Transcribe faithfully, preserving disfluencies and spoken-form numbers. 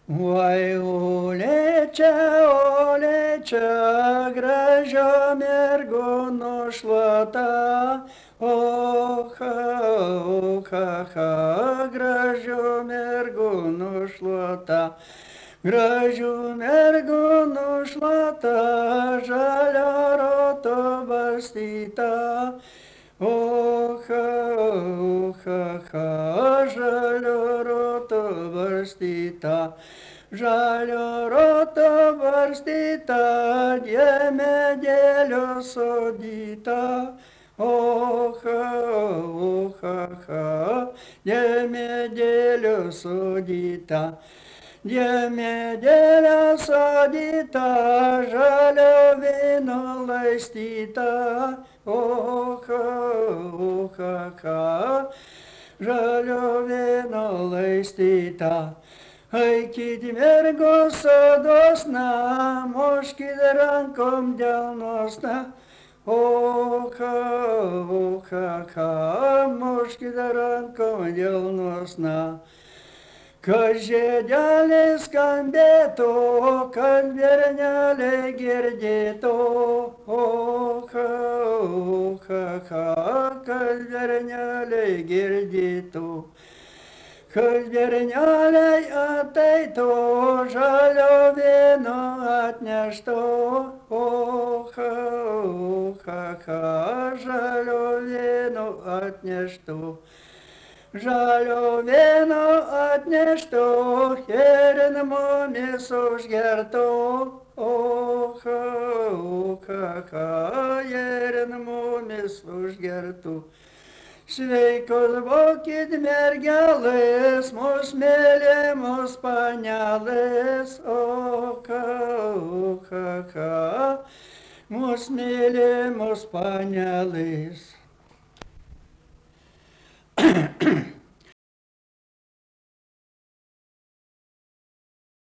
Oi, ulėčia, ulėčia, gražio mergino šluota. Oha, oha, ha, gražio mergino šluota. Gražių merginų šluota, žalio roto bastyta. Oha, oha, ha, žalio roto barstyta. Žalio roto barstyta, diemedėlio sodyta. Oha, oha, ha, diemedėlio sodyta. Diemedėlio sodyta, žalio vyno laistyta. Oha, oha, ha, žalio vyno laistyta. Aikit mergos sodosna, moškit rankom delnosna. Oha, oha, ha, moškit rankom delnosna. Kad žiedelė skambėtų, kad bernelė girdėtų. Oha, oha, ha, kad bernelė girdėtų. Kad berneliai ateitų, žalio vyno atneštų. Oha, oha, ha, žalio vyno atneštų. Žalio vyno atneštų ir mumis užgertų. Oha, oha, ha, ir mumis užgertų. Sveikos būkit mergelės, mūs mylimos panelės. Oha, oha, ha, mūs mylimos panelės.